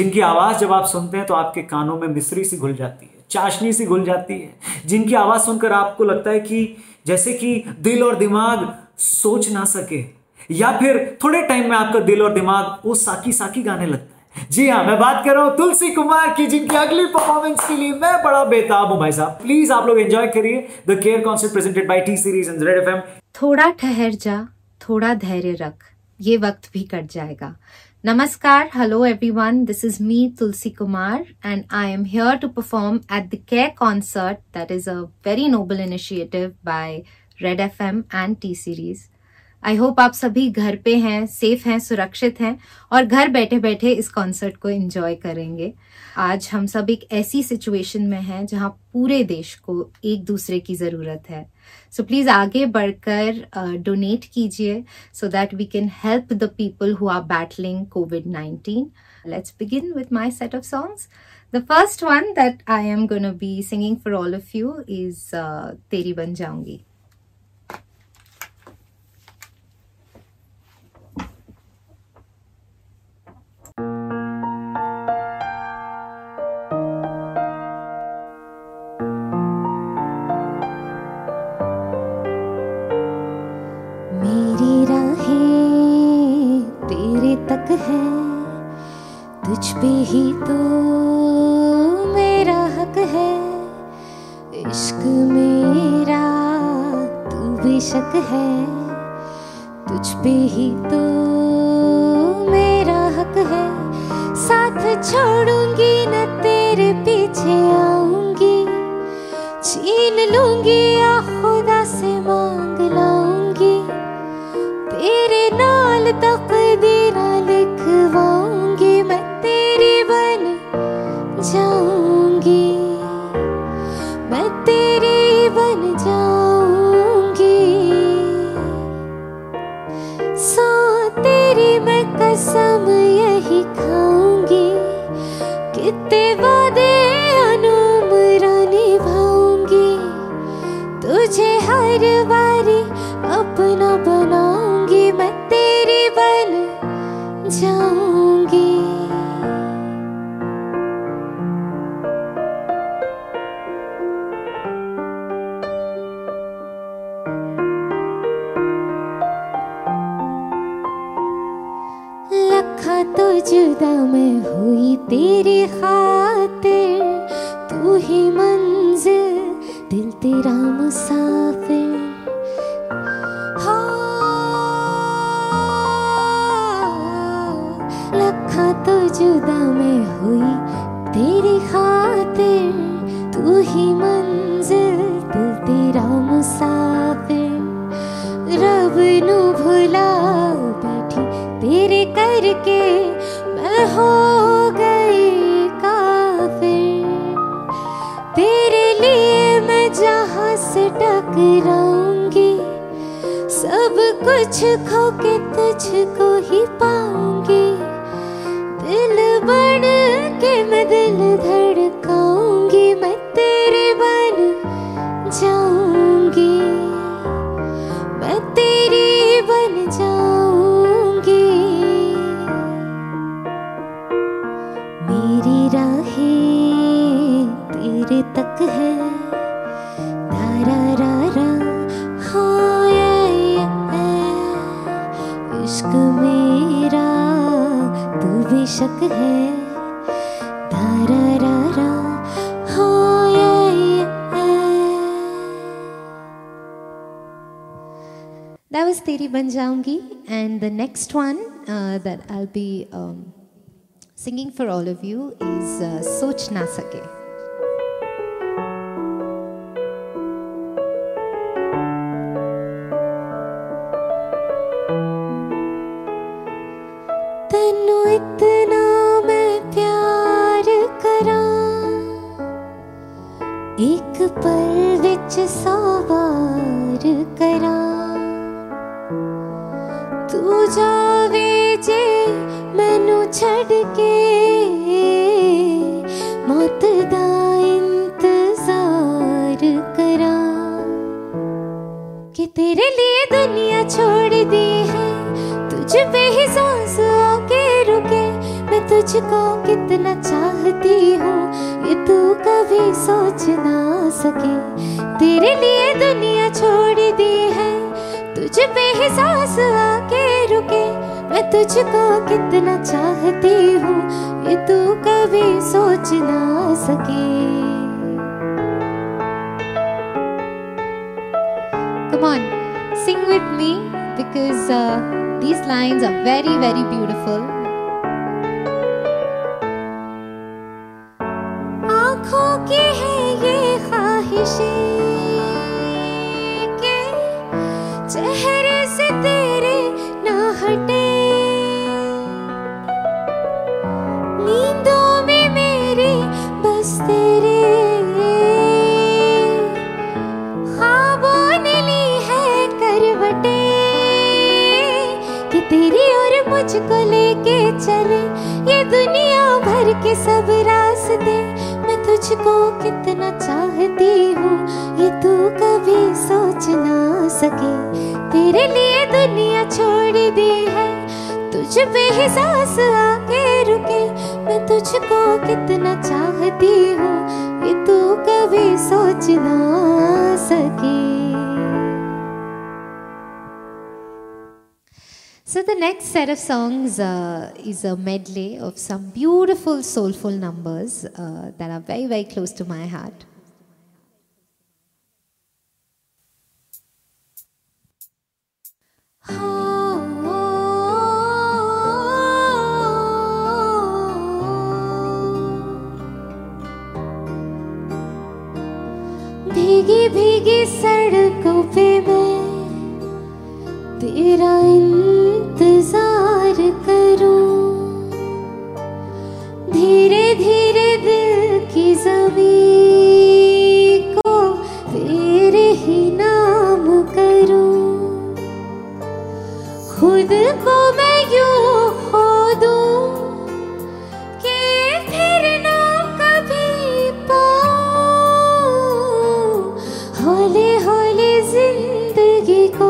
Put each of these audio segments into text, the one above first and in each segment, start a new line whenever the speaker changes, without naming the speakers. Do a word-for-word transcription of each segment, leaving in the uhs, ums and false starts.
जिनकी आवाज़ जब आप सुनते हैं तो आपके कानों में मिश्री सी घुल जाती है, चाशनी सी घुल जाती है, जिनकी आवाज़ सुनकर आपको लगता है कि जैसे कि दिल और दिमाग सोच ना सके, या फिर थोड़े टाइम में आपका दिल और दिमाग वो साकी साकी गाने लगता है। जी हाँ, मैं बात कर रहा हूँ तुलसी कुमार की, जिनकी अगली परफॉर्मेंस के लिए मैं बड़ा बेताब हूँ भाई साहब। प्लीज आप लोग एंजॉय करिए the care concert presented by T series and red FM.
थोड़ा ठहर जा, थोड़ा धैर्य रख, ये वक्त भी कट जाएगा। Namaskar, hello everyone, this is me Tulsi Kumar and I am here to perform at the Care Concert, that is a very noble initiative by Red F M and T-Series. I hope आप सभी घर पे हैं, safe हैं, सुरक्षित हैं और घर बैठे बैठे इस कॉन्सर्ट को एंजॉय करेंगे। आज हम सब एक ऐसी सिचुएशन में हैं जहां पूरे देश को एक दूसरे की ज़रूरत है। सो प्लीज़ आगे बढ़कर डोनेट कीजिए so that we can help the people who are battling covid nineteen. Let's begin with my set of songs. The first one that I am gonna be singing for all of you is तेरी बन जाऊंगी।
तक है तुझ पे ही तो मेरा हक है, इश्क मेरा तू बेशक है, तुझ पे ही तो मेरा हक है। साथ छोड़ूंगी न तेरे पीछे आऊंगी, छीन लूंगी या खुदा से मांग लाऊंगी, तेरे नाल तकदीरा लिखवाऊंगी, मैं तेरी बन जाऊंगी, मैं तेरी बन जाऊंगी। सो तेरी मैं कसम यही खाऊंगी, कितने वादे अनुमरा निभाऊंगी, तुझे हर बारी अपना बनाऊंगी, मैं तेरी बन जाऊंगी। लखा तो जुदा मैं हुई तेरी खातिर, तू ही मंजिल दिल तेरा मुसाफिर। लखा तो जुदा मैं हुई तेरी खातिर, तू ही मंजिल दिल तेरा मुसाफिर। रब नू भुला बैठी तेरे करके मैं हो गई काफिर, तेरे लिए मैं जहां से टकराऊंगी, सब कुछ खो के तुझको ही पाऊंगी, दिल बन के मैं दिल धड़काऊंगी, मैं तेरी बन जाऊंगी, मैं तेरी बन जाऊंगी। मेरी राहें तेरे तक है, धारा रा रा हो इश्क मेरा तू बेशक है, धारा रा रा हो That was तेरी बन जाऊंगी, and the next one uh, that I'll be um, singing for all of you is uh, सोच ना सके। तेनू इतना मैं प्यार करां, एक पल विच सौ वार करां, तू जावे जे मैनू छड़ के, मौत दा इंतजार करां, कि तेरे लिए दुनिया छोड़ दी है, तुझ पे ही सांस आके रुके, मैं तुझको कितना चाहती हूँ ये तू कभी सोच ना सके। तेरे लिए दुनिया छोड़ दी है, तुझ पे ही सांस आके रुके। मैं तुझको कितना चाहती हूँ ये तू कभी सोच ना सके। Come on, sing with me because uh, these lines are very very beautiful. आँखों की है ये ख्वाहिशें के चेहरे से तेरे ना हटे। नींदों में मेरे बस तेरे ख्वाबों ने ली है करवटे कि तेरी और मुझको लेके चले ये दुनिया भर के सब रास्ते। मैं तुझको कितना चाहती हूँ ये तू कभी सोच ना सके। तेरे लिए दुनिया छोड़ दी है, तुझ पे ही सांस आके रुके। मैं तुझको कितना चाहती हूँ ये तू कभी सोच ना सके। So the next set of songs uh, is a medley of some beautiful soulful numbers uh, that are very very close to my heart. भीगी भीगी सड़कों पे मैं तेरा इंतजार करूं। धीरे धीरे दिल की ज़मीं को तेरे ही नाम करूं। खुद को मैं यूं खो दूं कि फिर ना कभी पाऊं। हौले हौले जिंदगी को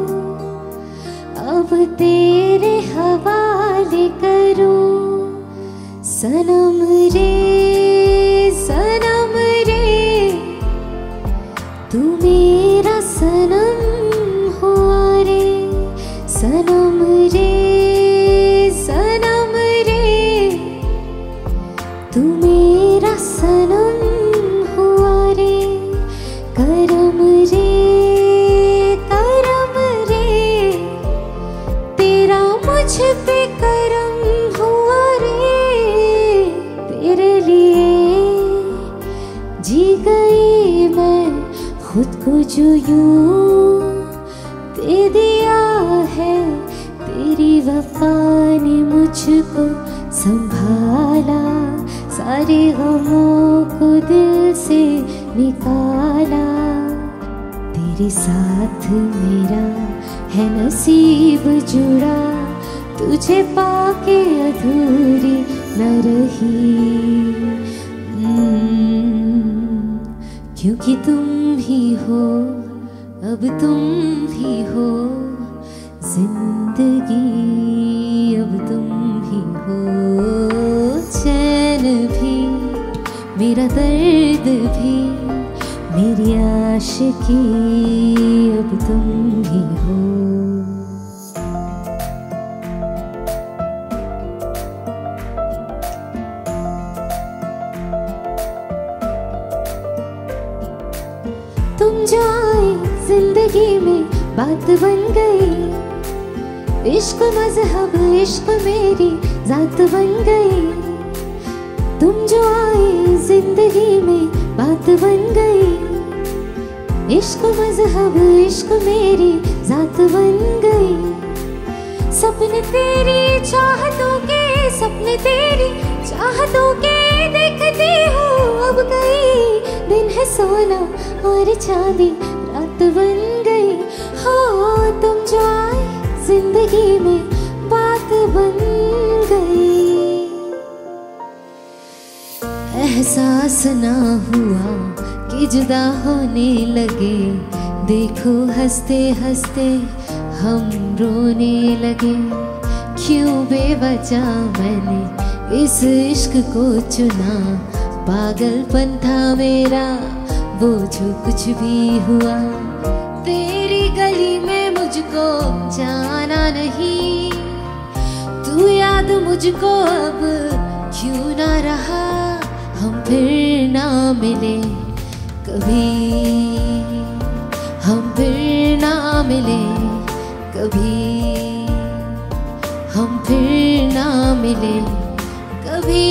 अब तेरे हवाले करूं। सनम रे सनम रे तू मेरा सनम हुआ रे। सनम रे सनम रे तू मेरा सनम हुआ रे। करम रे करम रे तेरा मुझ पे करम हुआ रे। तेरे लिए जी गई मैं खुद को जो यूं दे दिया है। तेरी वफा ने मुझको संभाला, सारे गमों को दिल से निकाला। तेरे साथ मेरा है नसीब जुड़ा, तुझे पाके अधूरी न रही। क्योंकि तुम ही हो अब तुम ही हो जिंदगी, अब तुम ही हो चैन भी मेरा दर्द भी मेरी आशिकी, अब तुम ही हो। तुम जो आए जिंदगी में बात बन गई, इश्क मजहब इश्क मेरी जात बन गई। तुम जो आए जिंदगी में बात बन गई, इश्क मजहब इश्क मेरी जात बन गई। सपने तेरी चाहतों के सपने तेरी चाहतों के देखती हूँ अब गई। दिन है सोना और चांदी रात बन गई। हाँ तुम जो आए जिंदगी में बात बन गई। एहसास ना हुआ कि जुदा होने लगे, देखो हंसते हंसते हम रोने लगे। क्यों बेवजह मैंने इस इश्क को चुना, पागलपन था मेरा, वो जो कुछ भी हुआ। तेरी गली में मुझको जाना नहीं, तू याद मुझको अब क्यों ना रहा। हम फिर ना मिले कभी, हम फिर ना मिले कभी, हम फिर ना मिले कभी,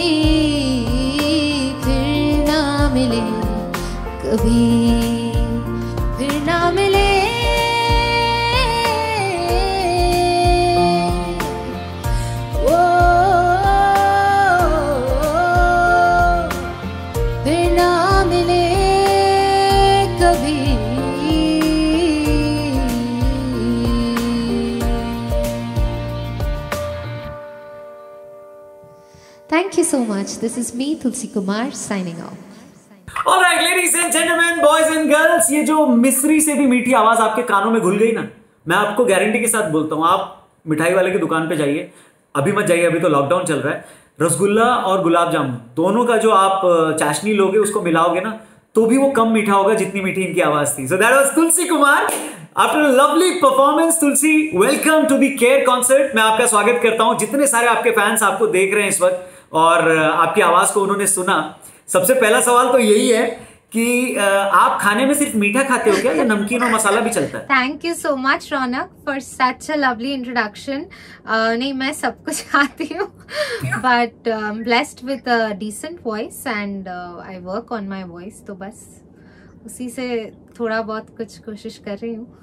फिर ना मिले कभी, फिर ना मिले। ओ, फिर ना मिले कभी। Thank you so much. This is me, Tulsi Kumar, signing off.
Alright, ladies and gentlemen, boys and girls, ये जो मिस्री से भी मीठी आवाज आपके कानों में घुल गई ना, मैं आपको गारंटी के साथ बोलता हूँ, आप मिठाई वाले की दुकान पे जाइए, अभी मत जाइए, अभी तो लॉकडाउन चल रहा है। रसगुल्ला और गुलाब जामुन दोनों का जो आप चाशनी लोगे, उसको मिलाओगे ना, तो भी वो कम मीठा होगा जितनी मीठी इनकी आवाज थी। So that was Tulsi Kumar. After a lovely performance, Tulsi, welcome to the care concert. मैं आपका स्वागत करता हूं। जितने सारे आपके फैंस आपको देख रहे हैं इस वक्त और आपकी आवाज को उन्होंने सुना, सबसे पहला सवाल तो यही है कि आप खाने में सिर्फ मीठा खाते हो क्या, या नमकीन और मसाला भी चलता है?
Thank you so much Raunak for such a lovely introduction. नहीं, मैं सब कुछ खाती हूँ, but blessed with a decent voice and I work on my voice, तो बस उसी से थोड़ा बहुत कुछ कोशिश कर रही हूँ।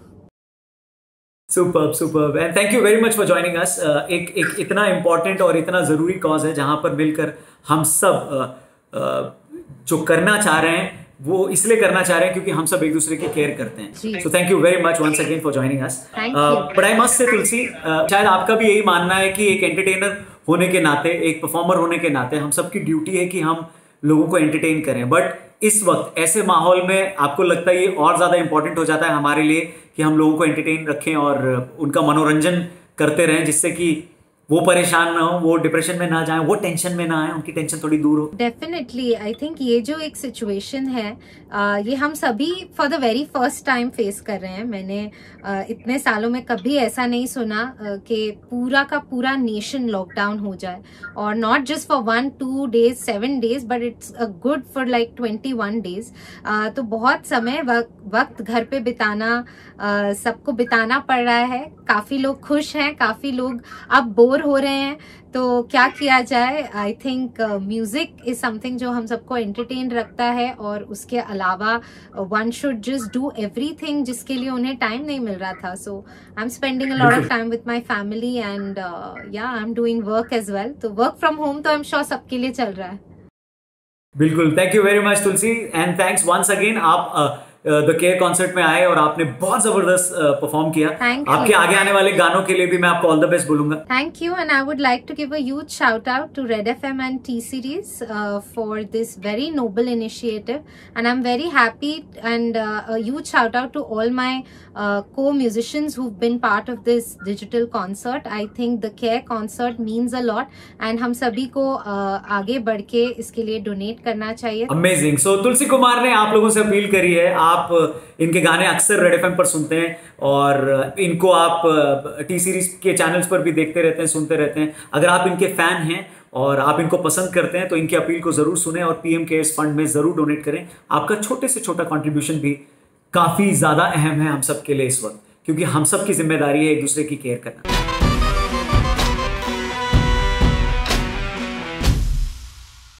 Superb superb and thank you very much for joining us. एक एक इतना इम्पोर्टेंट और इतना ज़रूरी कॉज है जहाँ पर मिलकर हम सब uh, uh, जो करना चाह रहे हैं वो इसलिए करना चाह रहे हैं क्योंकि हम सब एक दूसरे की केयर करते हैं। So thank you very much once again for joining us. But I must say Tulsi, शायद आपका भी यही मानना है कि एक एंटरटेनर होने के नाते, एक परफॉर्मर होने के नाते हम सबकी ड्यूटी है कि हम लोगों को एंटरटेन करें। बट इस वक्त ऐसे माहौल में आपको लगता है ये और ज़्यादा इंपॉर्टेंट हो जाता है हमारे लिए कि हम लोगों को एंटरटेन रखें और उनका मनोरंजन करते रहें, जिससे कि वो परेशान ना हो, वो डिप्रेशन में ना जाएं, वो टेंशन में ना आए, उनकी टेंशन थोड़ी दूर हो।
डेफिनेटली आई थिंक ये जो एक सिचुएशन है, आ, ये हम सभी for the very first time face कर रहे हैं। मैंने आ, इतने सालों में कभी ऐसा नहीं सुना कि पूरा का पूरा नेशन लॉकडाउन हो जाए, और not just for one two days seven days but it's a good for like twenty one days. तो बहुत समय वक, वक्त घर पे बिताना सबको बिताना पड़ रहा है। काफी लोग खुश हैं, काफी लोग अब बोर हो रहे हैं, तो क्या किया जाए। I think music is something जो हम सबको एंटरटेन रखता है, और उसके अलावा one should just do everything जिसके लिए उन्हें टाइम नहीं मिल रहा था। So I am spending a lot of time with my family and या I am doing work as well. तो वर्क फ्रॉम होम तो आई एम श्योर सबके लिए चल रहा है।
बिल्कुल, thank you very much Tulsi and thanks once again. आप uh, द केयर कॉन्सर्ट में आए और आपने बहुत जबरदस्त परफॉर्म किया। आपके आगे आने वाले गानों के लिए भी मैं आपको ऑल द बेस्ट बोलूंगा।
Thank you and I would like to give a huge shout out to Red F M and T Series for this very noble initiative, and I am very happy and a huge shout out to all my co musicians who have been part of this digital concert. I think the care concert means a lot and हम सभी को uh, आगे बढ़ के इसके लिए donate करना चाहिए।
अमेजिंग। सो तुलसी कुमार ने आप लोगों से अपील करी है, आप इनके गाने अक्सर रेड एफ एम पर सुनते हैं और इनको आप टी सीरीज के चैनल्स पर भी देखते रहते हैं, सुनते रहते हैं। अगर आप इनके फैन हैं और आप इनको पसंद करते हैं तो इनकी अपील को जरूर सुने और पीएम केयर्स फंड में जरूर डोनेट करें। आपका छोटे से छोटा कंट्रीब्यूशन भी काफी ज्यादा अहम है हम सब के लिए इस वक्त, क्योंकि हम सब की जिम्मेदारी है एक दूसरे की केयर करना।